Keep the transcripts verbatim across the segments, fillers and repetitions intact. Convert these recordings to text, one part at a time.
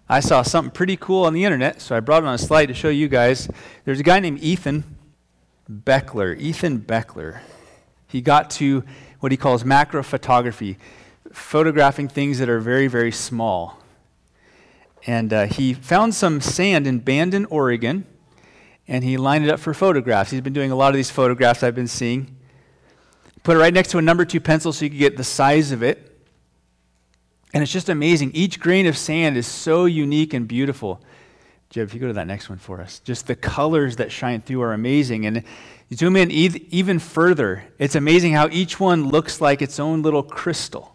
I saw something pretty cool on the internet, so I brought it on a slide to show you guys. There's a guy named Ethan Beckler. Ethan Beckler. He got to what he calls macro photography, photographing things that are very, very small. And uh, he found some sand in Bandon, Oregon, and he lined it up for photographs. He's been doing a lot of these photographs I've been seeing. Put it right next to a number two pencil so you can get the size of it. And it's just amazing. Each grain of sand is so unique and beautiful. Jeb, if you go to that next one for us. Just the colors that shine through are amazing. And you zoom in e- even further. It's amazing how each one looks like its own little crystal.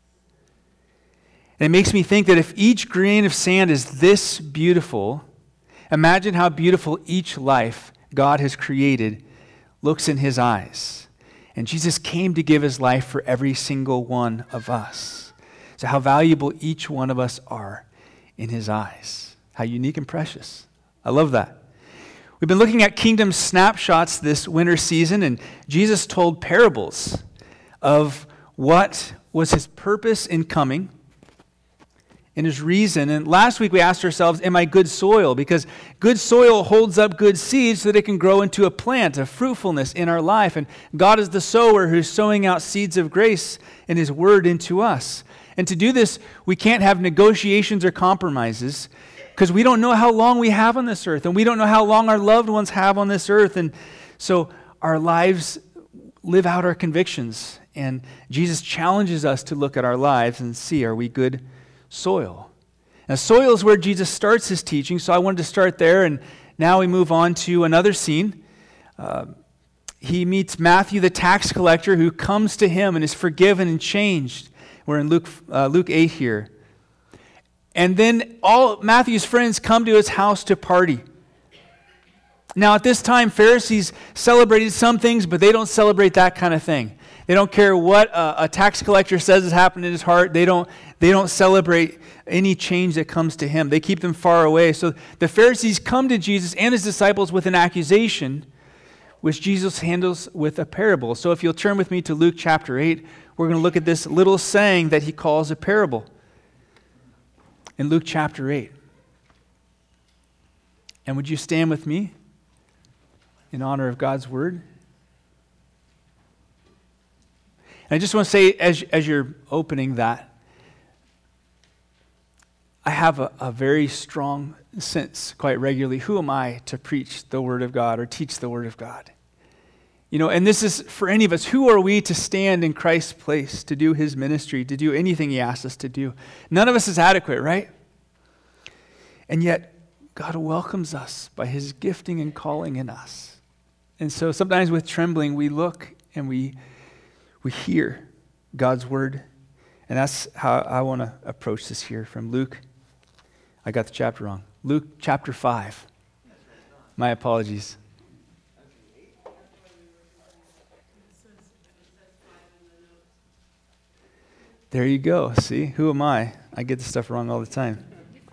And it makes me think that if each grain of sand is this beautiful, imagine how beautiful each life God has created looks in his eyes. And Jesus came to give his life for every single one of us. So how valuable each one of us are in his eyes. How unique and precious. I love that. We've been looking at kingdom snapshots this winter season, and Jesus told parables of what was his purpose in coming and his reason. And last week we asked ourselves, am I good soil? Because good soil holds up good seeds so that it can grow into a plant of fruitfulness in our life. And God is the sower who's sowing out seeds of grace and his word into us. And to do this, we can't have negotiations or compromises because we don't know how long we have on this earth, and we don't know how long our loved ones have on this earth. And so our lives live out our convictions. And Jesus challenges us to look at our lives and see, are we good soil? Now, soil is where Jesus starts his teaching, so I wanted to start there. And now we move on to another scene. Uh, he meets Matthew, the tax collector, who comes to him and is forgiven and changed. We're in Luke uh, Luke eight here. And then all Matthew's friends come to his house to party. Now at this time, Pharisees celebrated some things, but they don't celebrate that kind of thing. They don't care what a, a tax collector says has happened in his heart. They don't, they don't celebrate any change that comes to him. They keep them far away. So the Pharisees come to Jesus and his disciples with an accusation, which Jesus handles with a parable. So if you'll turn with me to Luke chapter eight, we're going to look at this little saying that he calls a parable in Luke chapter eight. And would you stand with me in honor of God's word? And I just want to say, as, as you're opening that, I have a, a very strong sense quite regularly, who am I to preach the word of God or teach the word of God? You know, and this is for any of us. Who are we to stand in Christ's place, to do his ministry, to do anything he asks us to do? None of us is adequate, right? And yet, God welcomes us by his gifting and calling in us. And so sometimes with trembling, we look and we we hear God's word. And that's how I want to approach this here from Luke. I got the chapter wrong. Luke chapter five. My apologies. There you go. See, who am I? I get this stuff wrong all the time.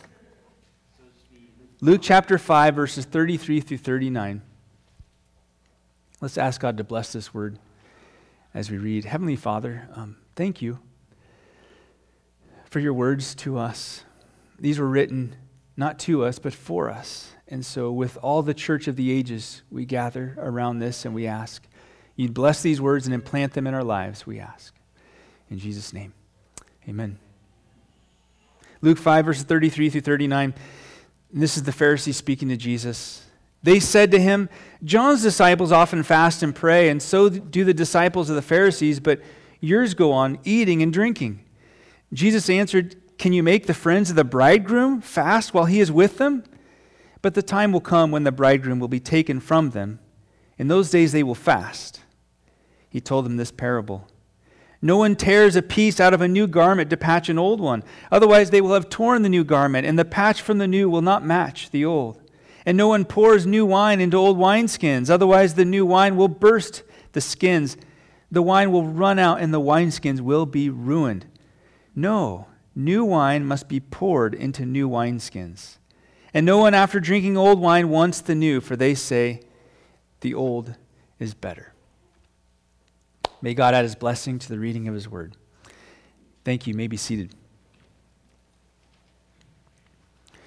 Luke chapter five, verses thirty-three through thirty-nine. Let's ask God to bless this word as we read. Heavenly Father, um, thank you for your words to us. These were written not to us, but for us. And so with all the church of the ages, we gather around this and we ask, you'd bless these words and implant them in our lives, we ask. In Jesus' name. Amen. Luke five, verses thirty-three through thirty-nine. And this is the Pharisees speaking to Jesus. They said to him, John's disciples often fast and pray, and so do the disciples of the Pharisees, but yours go on eating and drinking. Jesus answered, can you make the friends of the bridegroom fast while he is with them? But the time will come when the bridegroom will be taken from them. In those days they will fast. He told them this parable. No one tears a piece out of a new garment to patch an old one. Otherwise they will have torn the new garment, and the patch from the new will not match the old. And no one pours new wine into old wineskins. Otherwise the new wine will burst the skins. The wine will run out, and the wineskins will be ruined. No, new wine must be poured into new wineskins. And no one after drinking old wine wants the new, for they say, the old is better. May God add his blessing to the reading of his word. Thank you. You may be seated.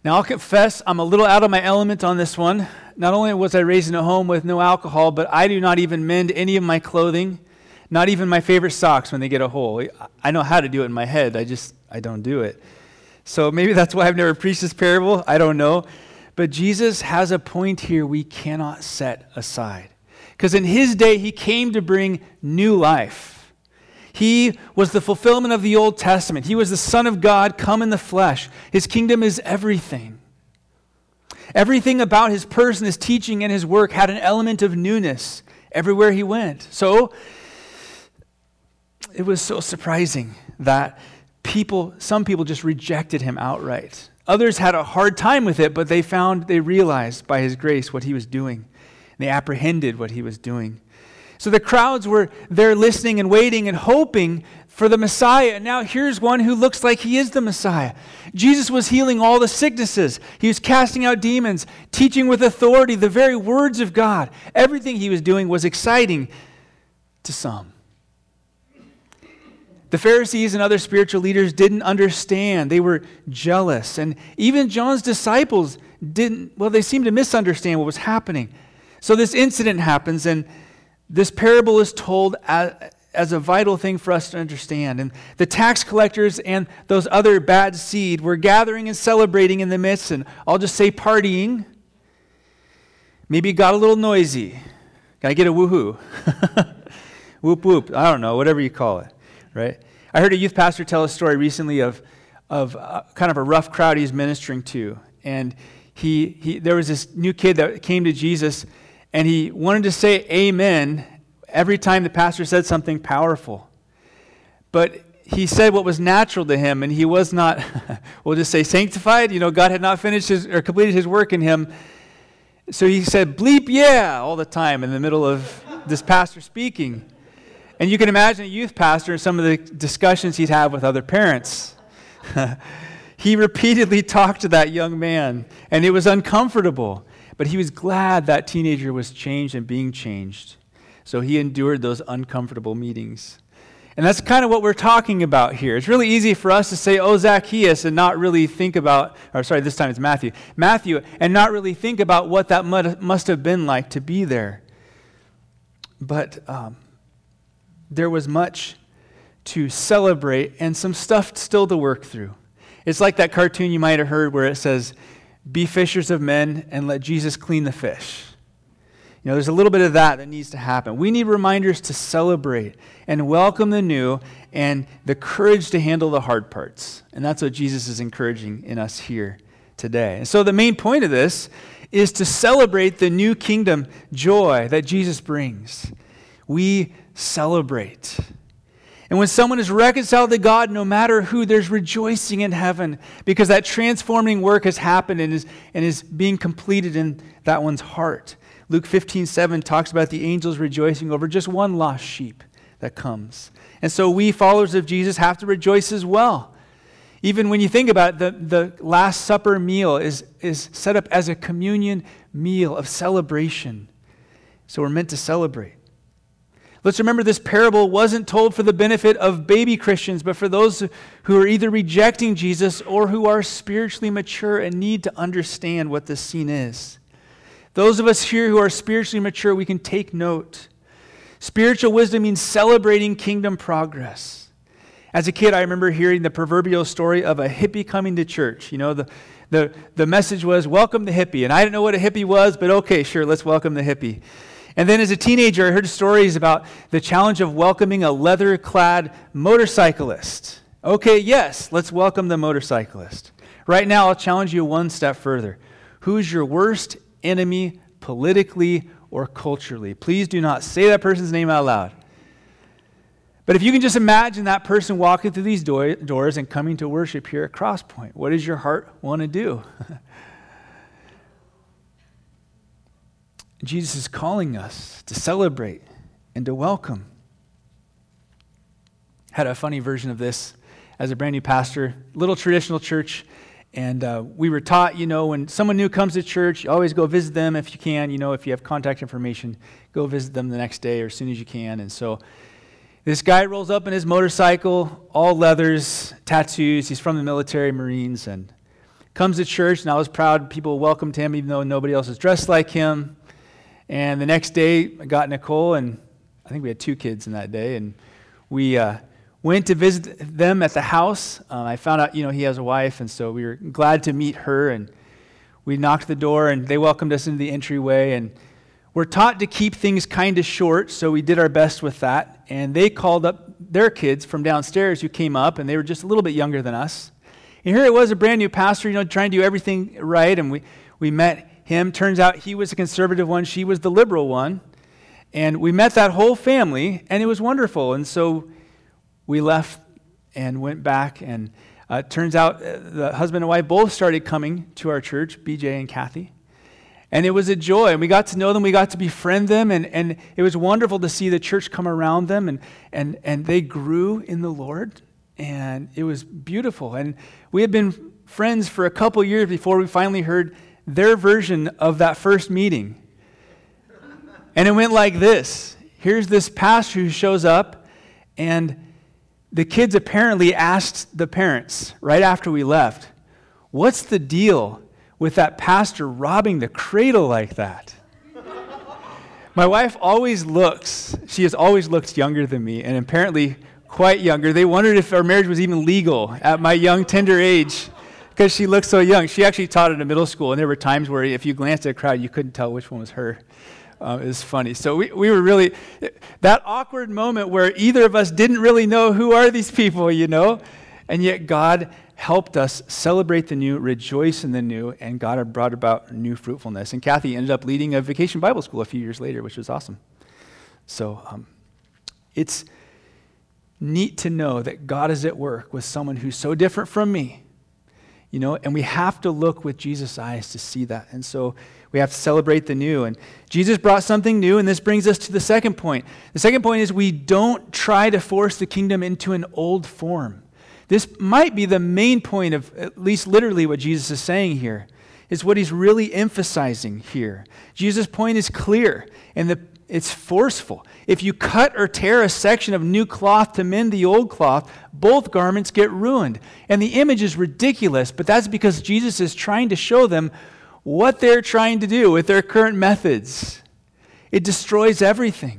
Now, I'll confess, I'm a little out of my element on this one. Not only was I raised in a home with no alcohol, but I do not even mend any of my clothing, not even my favorite socks when they get a hole. I know how to do it in my head. I just, I don't do it. So maybe that's why I've never preached this parable. I don't know. But Jesus has a point here we cannot set aside. Because in his day, he came to bring new life. He was the fulfillment of the Old Testament. He was the Son of God come in the flesh. His kingdom is everything. Everything about his person, his teaching, and his work had an element of newness everywhere he went. So it was so surprising that people, some people just rejected him outright. Others had a hard time with it, but they found, they realized by his grace what he was doing. They apprehended what he was doing. So the crowds were there listening and waiting and hoping for the Messiah. And now here's one who looks like he is the Messiah. Jesus was healing all the sicknesses. He was casting out demons, teaching with authority the very words of God. Everything he was doing was exciting to some. The Pharisees and other spiritual leaders didn't understand. They were jealous. And even John's disciples didn't, well, they seemed to misunderstand what was happening. So this incident happens, and this parable is told as, as a vital thing for us to understand. And the tax collectors and those other bad seed were gathering and celebrating in the midst, and I'll just say partying. Maybe it got a little noisy. Can I get a woohoo? Whoop whoop. I don't know, whatever you call it, right? I heard a youth pastor tell a story recently of, of uh, kind of a rough crowd he's ministering to. And he, he there was this new kid that came to Jesus, and he wanted to say amen every time the pastor said something powerful. But he said what was natural to him, and he was not, we'll just say sanctified. You know, God had not finished his, or completed his work in him. So he said, bleep yeah, all the time in the middle of this pastor speaking. And you can imagine a youth pastor and some of the discussions he'd have with other parents. He repeatedly talked to that young man, and it was uncomfortable. But he was glad that teenager was changed and being changed. So he endured those uncomfortable meetings. And that's kind of what we're talking about here. It's really easy for us to say, oh, Zacchaeus, and not really think about, or sorry, this time it's Matthew. Matthew, and not really think about what that must have been like to be there. But um, there was much to celebrate and some stuff still to work through. It's like that cartoon you might have heard where it says, be fishers of men and let Jesus clean the fish. You know, there's a little bit of that that needs to happen. We need reminders to celebrate and welcome the new and the courage to handle the hard parts. And that's what Jesus is encouraging in us here today. And so the main point of this is to celebrate the new kingdom joy that Jesus brings. We celebrate. And when someone is reconciled to God, no matter who, there's rejoicing in heaven because that transforming work has happened and is, and is being completed in that one's heart. Luke fifteen seven talks about the angels rejoicing over just one lost sheep that comes. And so we, followers of Jesus, have to rejoice as well. Even when you think about it, the, the Last Supper meal is, is set up as a communion meal of celebration. So we're meant to celebrate. Let's remember this parable wasn't told for the benefit of baby Christians, but for those who are either rejecting Jesus or who are spiritually mature and need to understand what this scene is. Those of us here who are spiritually mature, we can take note. Spiritual wisdom means celebrating kingdom progress. As a kid, I remember hearing the proverbial story of a hippie coming to church. You know, the, the, the message was, welcome the hippie. And I didn't know what a hippie was, but okay, sure, let's welcome the hippie. And then as a teenager, I heard stories about the challenge of welcoming a leather-clad motorcyclist. Okay, yes, let's welcome the motorcyclist. Right now, I'll challenge you one step further. Who's your worst enemy politically or culturally? Please do not say that person's name out loud. But if you can just imagine that person walking through these do- doors and coming to worship here at Crosspoint, what does your heart want to do? Jesus is calling us to celebrate and to welcome. Had a funny version of this as a brand new pastor, little traditional church, and uh, we were taught, you know, when someone new comes to church, you always go visit them if you can. You know, if you have contact information, go visit them the next day or as soon as you can. And so this guy rolls up in his motorcycle, all leathers, tattoos. He's from the military, Marines, and comes to church, and I was proud people welcomed him even though nobody else was dressed like him. And the next day, I got Nicole, and I think we had two kids in that day, and we uh, went to visit them at the house. Uh, I found out, you know, he has a wife, and so we were glad to meet her, and we knocked the door, and they welcomed us into the entryway, and we're taught to keep things kind of short, so we did our best with that, and they called up their kids from downstairs who came up, and they were just a little bit younger than us. And here it was, a brand new pastor, you know, trying to do everything right, and we, we met him. Turns out he was the conservative one, she was the liberal one. And we met that whole family, and it was wonderful. And so we left and went back, and uh, it turns out uh, the husband and wife both started coming to our church, B J and Kathy. And it was a joy, and we got to know them, we got to befriend them, and, and it was wonderful to see the church come around them, and, and, and they grew in the Lord, and it was beautiful. And we had been friends for a couple years before we finally heard their version of that first meeting. And it went like this. Here's this pastor who shows up, and the kids apparently asked the parents right after we left, what's the deal with that pastor robbing the cradle like that? My wife always looks, she has always looked younger than me, and apparently quite younger. They wondered if our marriage was even legal at my young, tender age, because she looked so young. She actually taught at a middle school, and there were times where if you glanced at a crowd, you couldn't tell which one was her. Um, it was funny. So we, we were really, that awkward moment where either of us didn't really know who are these people, you know? And yet God helped us celebrate the new, rejoice in the new, and God had brought about new fruitfulness. And Kathy ended up leading a vacation Bible school a few years later, which was awesome. So um, it's neat to know that God is at work with someone who's so different from me, you know, and we have to look with Jesus' eyes to see that. And so we have to celebrate the new. And Jesus brought something new, and this brings us to the second point. The second point is we don't try to force the kingdom into an old form. This might be the main point of at least literally what Jesus is saying here, is what he's really emphasizing here. Jesus' point is clear, and the, it's forceful. If you cut or tear a section of new cloth to mend the old cloth, both garments get ruined. And the image is ridiculous, but that's because Jesus is trying to show them what they're trying to do with their current methods. It destroys everything.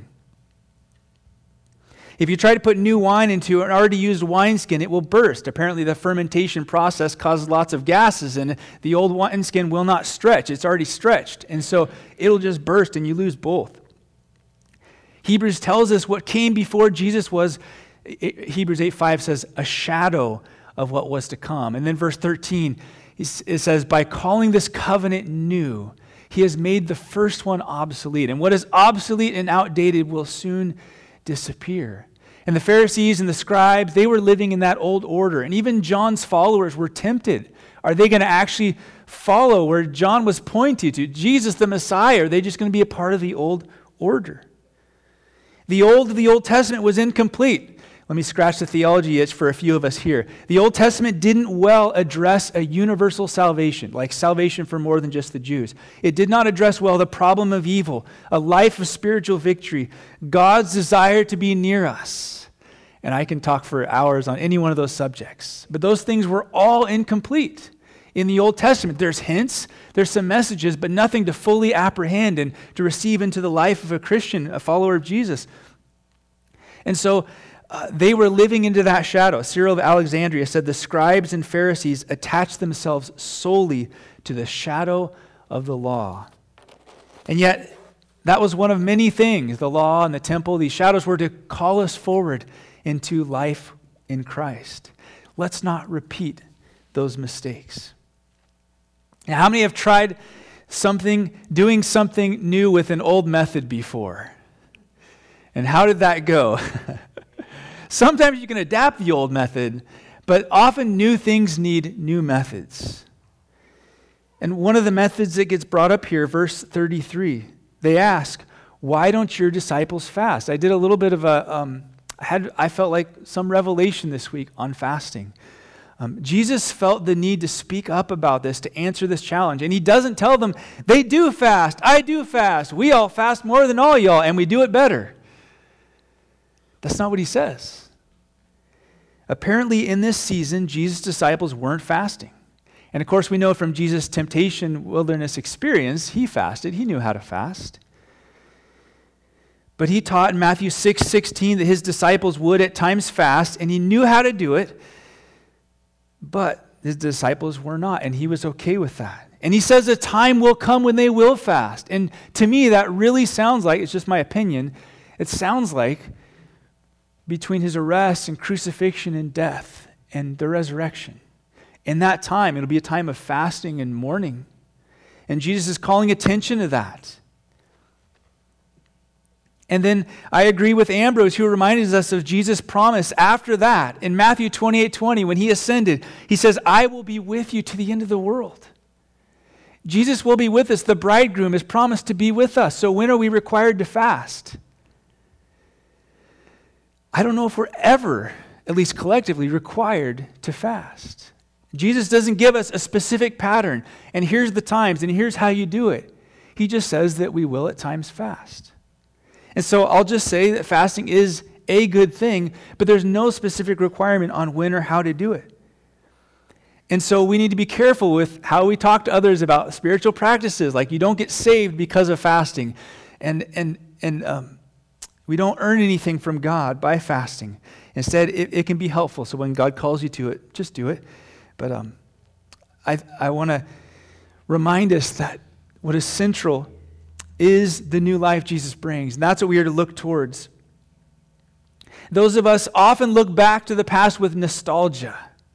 If you try to put new wine into an already used wineskin, it will burst. Apparently the fermentation process causes lots of gases, and the old wineskin will not stretch. It's already stretched, and so it'll just burst and you lose both. Hebrews tells us what came before Jesus was, Hebrews eight five says, a shadow of what was to come. And then verse thirteen, it says, by calling this covenant new, he has made the first one obsolete. And what is obsolete and outdated will soon disappear. And the Pharisees and the scribes, they were living in that old order. And even John's followers were tempted. Are they going to actually follow where John was pointing to? Jesus, the Messiah, are they just going to be a part of the old order? The old of the Old Testament was incomplete. Let me scratch the theology itch for a few of us here. The Old Testament didn't well address a universal salvation, like salvation for more than just the Jews. It did not address well the problem of evil, a life of spiritual victory, God's desire to be near us. And I can talk for hours on any one of those subjects. But those things were all incomplete. In the Old Testament, there's hints, there's some messages, but nothing to fully apprehend and to receive into the life of a Christian, a follower of Jesus. And so uh, they were living into that shadow. Cyril of Alexandria said the scribes and Pharisees attached themselves solely to the shadow of the law. And yet, that was one of many things, the law and the temple. These shadows were to call us forward into life in Christ. Let's not repeat those mistakes. Now, how many have tried something, doing something new with an old method before? And how did that go? Sometimes you can adapt the old method, but often new things need new methods. And one of the methods that gets brought up here, verse thirty-three, they ask, why don't your disciples fast? I did a little bit of a, um, I had, I felt like some revelation this week on fasting. Um, Jesus felt the need to speak up about this, to answer this challenge. And he doesn't tell them, they do fast, I do fast, we all fast more than all y'all, and we do it better. That's not what he says. Apparently in this season, Jesus' disciples weren't fasting. And of course, we know from Jesus' temptation wilderness experience, he fasted. He knew how to fast. But he taught in Matthew six sixteen that his disciples would at times fast, and he knew how to do it, but his disciples were not, and he was okay with that. And he says a time will come when they will fast. And to me, that really sounds like, it's just my opinion, it sounds like between his arrest and crucifixion and death and the resurrection. In that time, it'll be a time of fasting and mourning. And Jesus is calling attention to that. And then I agree with Ambrose, who reminds us of Jesus' promise after that. In Matthew twenty-eight twenty, when he ascended, he says, I will be with you to the end of the world. Jesus will be with us. The bridegroom is promised to be with us. So when are we required to fast? I don't know if we're ever, at least collectively, required to fast. Jesus doesn't give us a specific pattern, and here's the times, and here's how you do it. He just says that we will at times fast. And so I'll just say that fasting is a good thing, but there's no specific requirement on when or how to do it. And so we need to be careful with how we talk to others about spiritual practices, like you don't get saved because of fasting, and and and um, we don't earn anything from God by fasting. Instead, it, it can be helpful. So when God calls you to it, just do it. But um, I I want to remind us that what is central is the new life Jesus brings. And that's what we are to look towards. Those of us often look back to the past with nostalgia.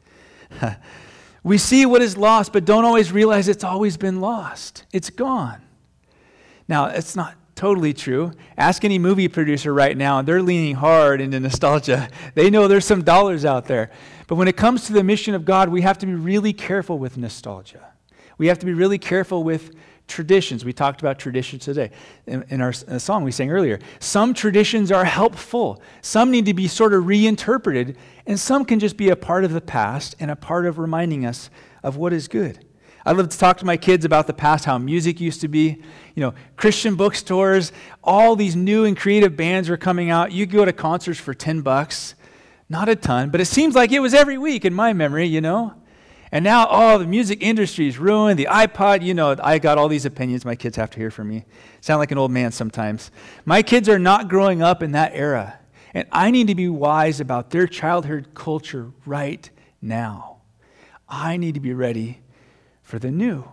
We see what is lost, but don't always realize it's always been lost. It's gone. Now, it's not totally true. Ask any movie producer right now, and they're leaning hard into nostalgia. They know there's some dollars out there. But when it comes to the mission of God, we have to be really careful with nostalgia. We have to be really careful with traditions. We talked about traditions today in, in our uh, song we sang earlier. Some traditions are helpful. Some need to be sort of reinterpreted, and some can just be a part of the past and a part of reminding us of what is good. I love to talk to my kids about the past, how music used to be. You know, Christian bookstores, all these new and creative bands were coming out. You could go to concerts for ten bucks. Not a ton, but it seems like it was every week in my memory, you know. And now, oh, the music industry is ruined. The iPod, you know, I got all these opinions my kids have to hear from me. Sound like an old man sometimes. My kids are not growing up in that era. And I need to be wise about their childhood culture right now. I need to be ready for the new.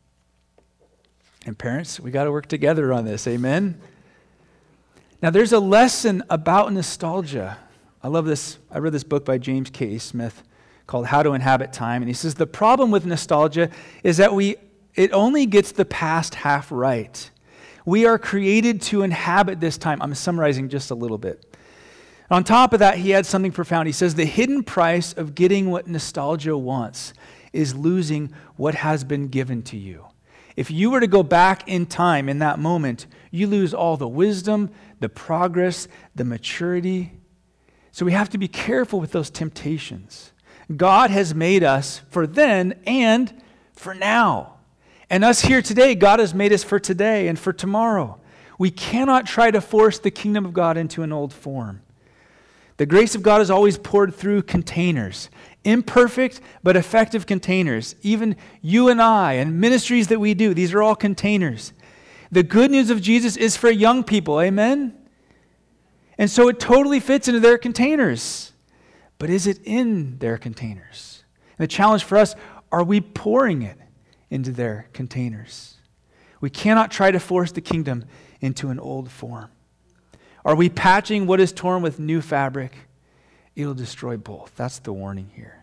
And parents, we got to work together on this. Amen? Now, there's a lesson about nostalgia. I love this. I read this book by James K. Smith called How to Inhabit Time. And he says, the problem with nostalgia is that we it only gets the past half right. We are created to inhabit this time. I'm summarizing just a little bit. On top of that, he adds something profound. He says, the hidden price of getting what nostalgia wants is losing what has been given to you. If you were to go back in time in that moment, you lose all the wisdom, the progress, the maturity. So we have to be careful with those temptations. God has made us for then and for now. And us here today, God has made us for today and for tomorrow. We cannot try to force the kingdom of God into an old form. The grace of God is always poured through containers, imperfect but effective containers. Even you and I and ministries that we do, these are all containers. The good news of Jesus is for young people, amen? And so it totally fits into their containers. But is it in their containers? And the challenge for us, are we pouring it into their containers? We cannot try to force the kingdom into an old form. Are we patching what is torn with new fabric? It'll destroy both. That's the warning here.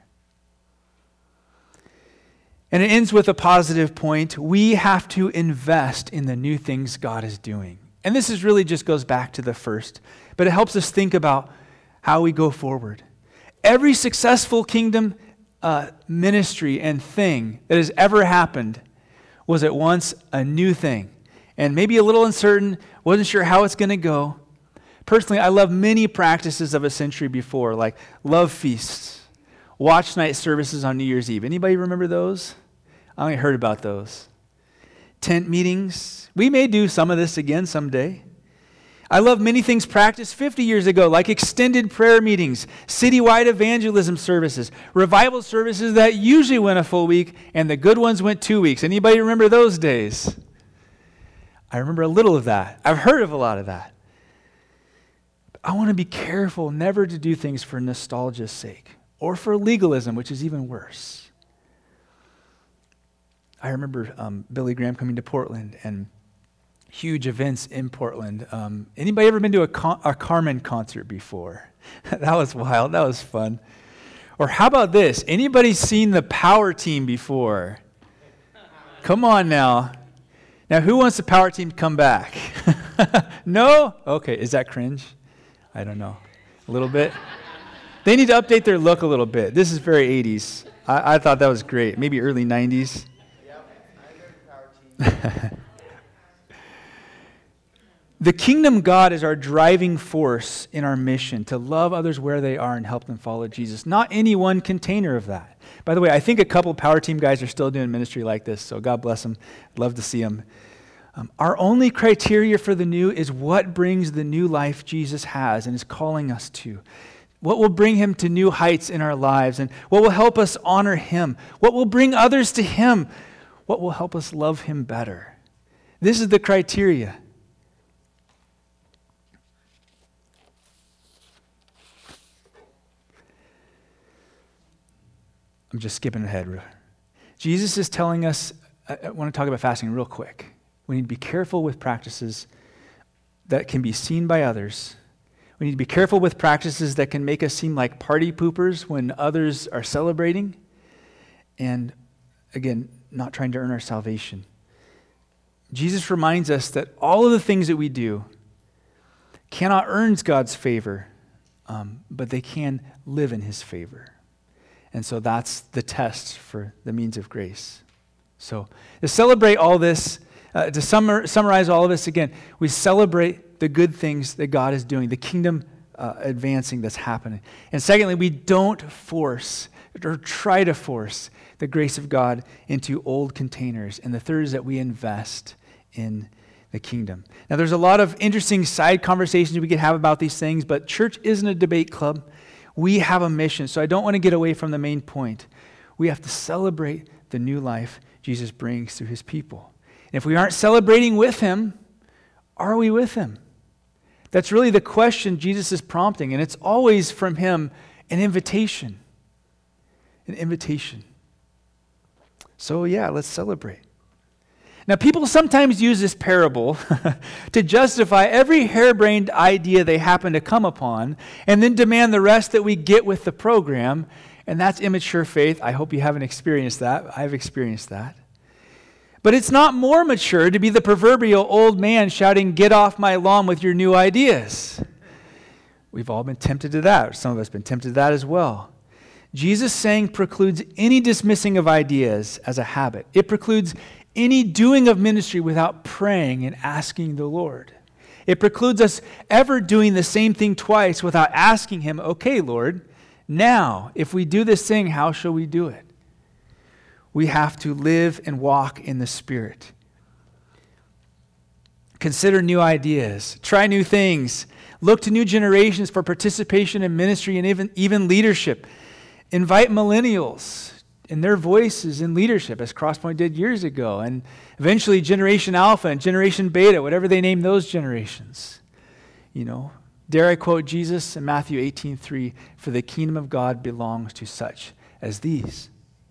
And it ends with a positive point. We have to invest in the new things God is doing. And this is really just goes back to the first, but it helps us think about how we go forward. Every successful kingdom uh, ministry and thing that has ever happened was at once a new thing. And maybe a little uncertain, wasn't sure how it's going to go. Personally, I love many practices of a century before, like love feasts, watch night services on New Year's Eve. Anybody remember those? I only heard about those. Tent meetings. We may do some of this again someday. I love many things practiced fifty years ago, like extended prayer meetings, citywide evangelism services, revival services that usually went a full week, and the good ones went two weeks. Anybody remember those days? I remember a little of that. I've heard of a lot of that. I want to be careful never to do things for nostalgia's sake or for legalism, which is even worse. I remember um, Billy Graham coming to Portland and huge events in Portland. Um, anybody ever been to a, Con- a Carmen concert before? That was wild. That was fun. Or how about this? Anybody seen the Power Team before? Come on now. Now, who wants the Power Team to come back? No? Okay, is that cringe? I don't know. A little bit? They need to update their look a little bit. This is very eighties. I, I thought that was great. Maybe early nineties. Yep, I know the Power Team. The kingdom God is our driving force in our mission to love others where they are and help them follow Jesus. Not any one container of that. By the way, I think a couple Power Team guys are still doing ministry like this, so God bless them. I'd love to see them. Um, our only criteria for the new is what brings the new life Jesus has and is calling us to. What will bring him to new heights in our lives, and what will help us honor him? What will bring others to him? What will help us love him better? This is the criteria. I'm just skipping ahead. Jesus is telling us, I want to talk about fasting real quick. We need to be careful with practices that can be seen by others. We need to be careful with practices that can make us seem like party poopers when others are celebrating. And again, not trying to earn our salvation. Jesus reminds us that all of the things that we do cannot earn God's favor, um, but they can live in his favor. And so that's the test for the means of grace. So to celebrate all this, uh, to summar, summarize all of this again, we celebrate the good things that God is doing, the kingdom uh, advancing that's happening. And secondly, we don't force or try to force the grace of God into old containers. And the third is that we invest in the kingdom. Now, there's a lot of interesting side conversations we could have about these things, but church isn't a debate club. We have a mission, so I don't want to get away from the main point. We have to celebrate the new life Jesus brings through his people. And if we aren't celebrating with him, are we with him? That's really the question Jesus is prompting, and it's always from him an invitation. An invitation. So yeah, let's celebrate. Now, people sometimes use this parable to justify every harebrained idea they happen to come upon and then demand the rest that we get with the program, and that's immature faith. I hope you haven't experienced that. I've experienced that. But it's not more mature to be the proverbial old man shouting, "Get off my lawn with your new ideas." We've all been tempted to that. Some of us have been tempted to that as well. Jesus' saying precludes any dismissing of ideas as a habit. It precludes any doing of ministry without praying and asking the Lord. It precludes us ever doing the same thing twice without asking him, "Okay, Lord, now, if we do this thing, how shall we do it?" We have to live and walk in the Spirit. Consider new ideas. Try new things. Look to new generations for participation in ministry and even, even leadership. Invite millennials and their voices in leadership, as Crosspoint did years ago, and eventually Generation Alpha and Generation Beta, whatever they name those generations. You know, dare I quote Jesus in Matthew eighteen three, "For the kingdom of God belongs to such as these."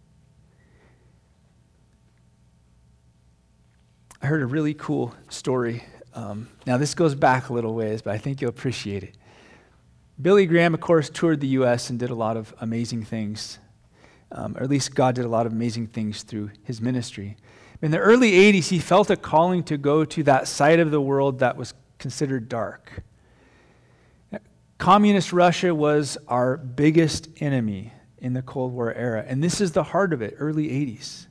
I heard a really cool story. Um, now, this goes back a little ways, but I think you'll appreciate it. Billy Graham, of course, toured the U S and did a lot of amazing things. Um, or at least God did a lot of amazing things through his ministry. In the early eighties, he felt a calling to go to that side of the world that was considered dark. Communist Russia was our biggest enemy in the Cold War era, and this is the heart of it, early eighties.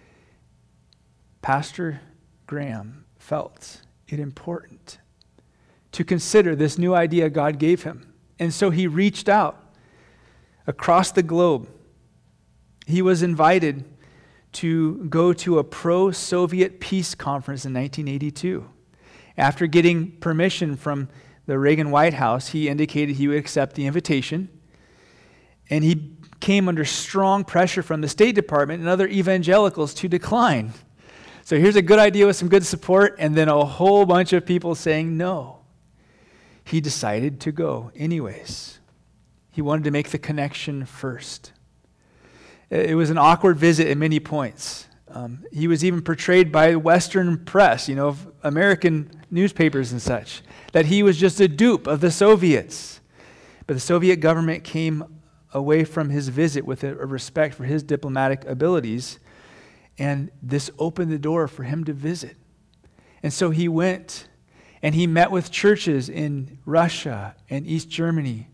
Pastor Graham felt it important to consider this new idea God gave him, and so he reached out across the globe. He was invited to go to a pro-Soviet peace conference in nineteen eighty-two. After getting permission from the Reagan White House, he indicated he would accept the invitation. And he came under strong pressure from the State Department and other evangelicals to decline. So here's a good idea with some good support, and then a whole bunch of people saying no. He decided to go anyways. He wanted to make the connection first. It was an awkward visit at many points. Um, he was even portrayed by Western press, you know, of American newspapers and such, that he was just a dupe of the Soviets. But the Soviet government came away from his visit with a, a respect for his diplomatic abilities, and this opened the door for him to visit. And so he went, and he met with churches in Russia and East Germany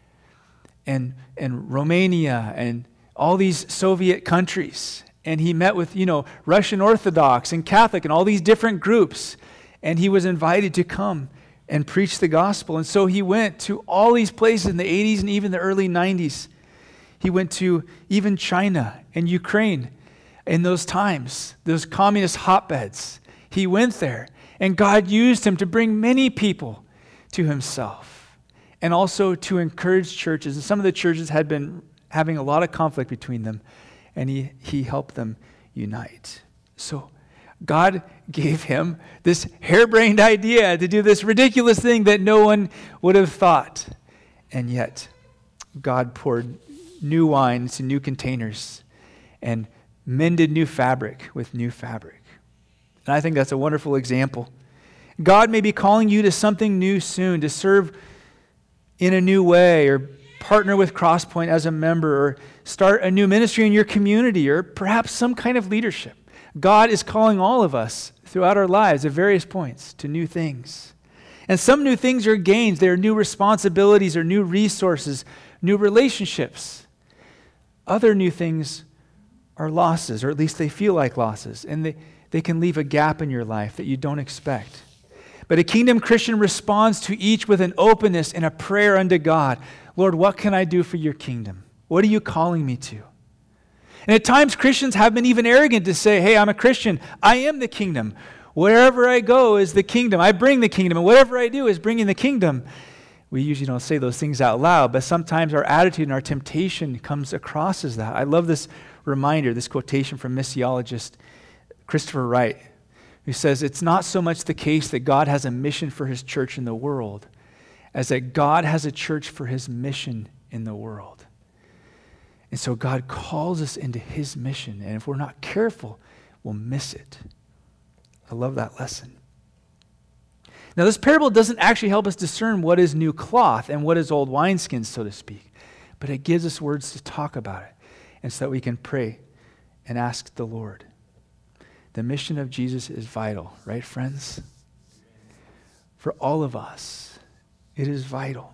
and, and Romania and all these Soviet countries. And he met with, you know, Russian Orthodox and Catholic and all these different groups. And he was invited to come and preach the gospel. And so he went to all these places in the eighties and even the early nineties. He went to even China and Ukraine in those times, those communist hotbeds. He went there, and God used him to bring many people to himself and also to encourage churches. And some of the churches had been having a lot of conflict between them, and he, he helped them unite. So God gave him this harebrained idea to do this ridiculous thing that no one would have thought. And yet, God poured new wine into new containers and mended new fabric with new fabric. And I think that's a wonderful example. God may be calling you to something new soon, to serve in a new way, or partner with Crosspoint as a member, or start a new ministry in your community, or perhaps some kind of leadership. God is calling all of us throughout our lives at various points to new things. And some new things are gains. They are new responsibilities or new resources, new relationships. Other new things are losses, or at least they feel like losses, and they, they can leave a gap in your life that you don't expect. But a kingdom Christian responds to each with an openness and a prayer unto God. Lord, what can I do for your kingdom? What are you calling me to? And at times Christians have been even arrogant to say, hey, I'm a Christian. I am the kingdom. Wherever I go is the kingdom. I bring the kingdom, and whatever I do is bringing the kingdom. We usually don't say those things out loud, but sometimes our attitude and our temptation comes across as that. I love this reminder, this quotation from missiologist Christopher Wright, who says, it's not so much the case that God has a mission for his church in the world as that God has a church for his mission in the world. And so God calls us into his mission, and if we're not careful, we'll miss it. I love that lesson. Now, this parable doesn't actually help us discern what is new cloth and what is old wineskins, so to speak, but it gives us words to talk about it, and so that we can pray and ask the Lord. The mission of Jesus is vital, right, friends? For all of us, it is vital.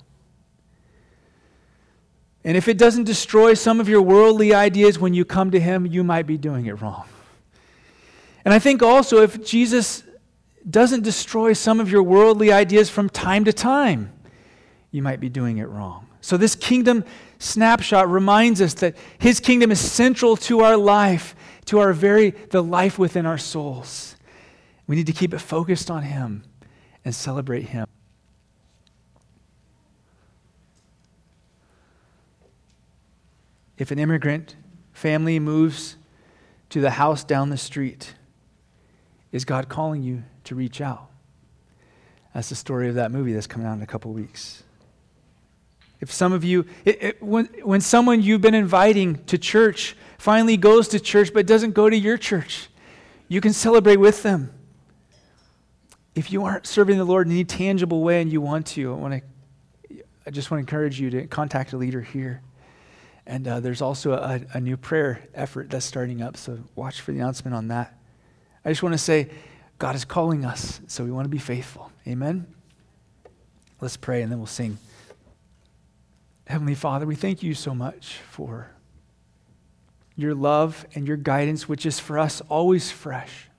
And if it doesn't destroy some of your worldly ideas when you come to him, you might be doing it wrong. And I think also if Jesus doesn't destroy some of your worldly ideas from time to time, you might be doing it wrong. So this kingdom snapshot reminds us that his kingdom is central to our life, to our very, the life within our souls. We need to keep it focused on him and celebrate him. If an immigrant family moves to the house down the street, is God calling you to reach out? That's the story of that movie that's coming out in a couple weeks. If some of you, it, it, when, when someone you've been inviting to church finally goes to church but doesn't go to your church, you can celebrate with them. If you aren't serving the Lord in any tangible way and you want to, I want to, I just want to encourage you to contact a leader here. And uh, there's also a, a new prayer effort that's starting up, so watch for the announcement on that. I just want to say, God is calling us, so we want to be faithful. Amen? Let's pray, and then we'll sing. Heavenly Father, we thank you so much for your love and your guidance, which is for us always fresh.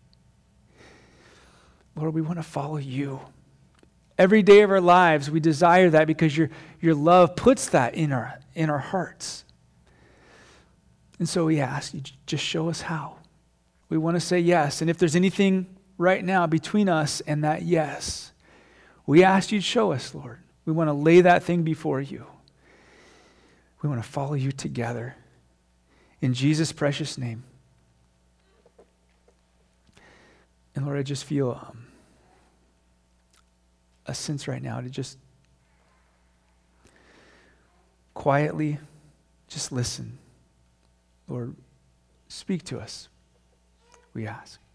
Lord, we want to follow you. Every day of our lives, we desire that because your, your love puts that in our, in our hearts. And so we ask you, just show us how. We want to say yes. And if there's anything right now between us and that yes. We ask you to show us, Lord. We want to lay that thing before you. We want to follow you together. In Jesus' precious name. And Lord, I just feel um, a sense right now to just quietly just listen. Lord, speak to us, we ask.